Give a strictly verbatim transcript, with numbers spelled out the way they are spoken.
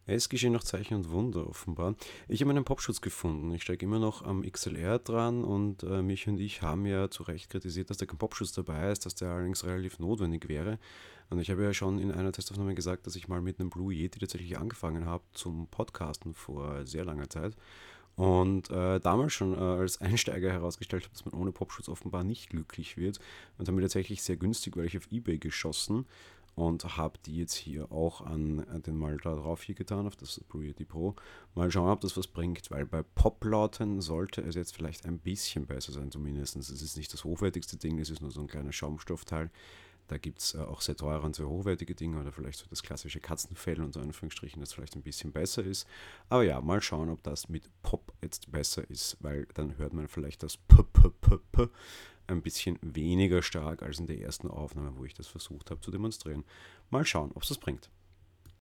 Es geschehen noch Zeichen und Wunder offenbar. Ich habe meinen Popschutz gefunden. Ich steige immer noch am X L R dran und äh, mich und ich haben ja zu Recht kritisiert, dass da kein Popschutz dabei ist, dass der allerdings relativ notwendig wäre. Und ich habe ja schon in einer Testaufnahme gesagt, dass ich mal mit einem Blue Yeti tatsächlich angefangen habe zum Podcasten vor sehr langer Zeit. Und äh, damals schon äh, als Einsteiger herausgestellt habe, dass man ohne Popschutz offenbar nicht glücklich wird. Und habe mir tatsächlich sehr günstig, weil ich auf eBay geschossen und habe die jetzt hier auch an äh, den mal da drauf hier getan, auf das Blue Yeti Pro. Mal schauen, ob das was bringt, weil bei Poplauten sollte es jetzt vielleicht ein bisschen besser sein, zumindest. Es ist nicht das hochwertigste Ding, es ist nur so ein kleiner Schaumstoffteil. Da gibt es äh, auch sehr teure und sehr hochwertige Dinge oder vielleicht so das klassische Katzenfell unter Anführungsstrichen, das vielleicht ein bisschen besser ist. Aber ja, mal schauen, ob das mit Pop jetzt besser ist, weil dann hört man vielleicht das P, P, P, P ein bisschen weniger stark als in der ersten Aufnahme, wo ich das versucht habe zu demonstrieren. Mal schauen, ob es das bringt.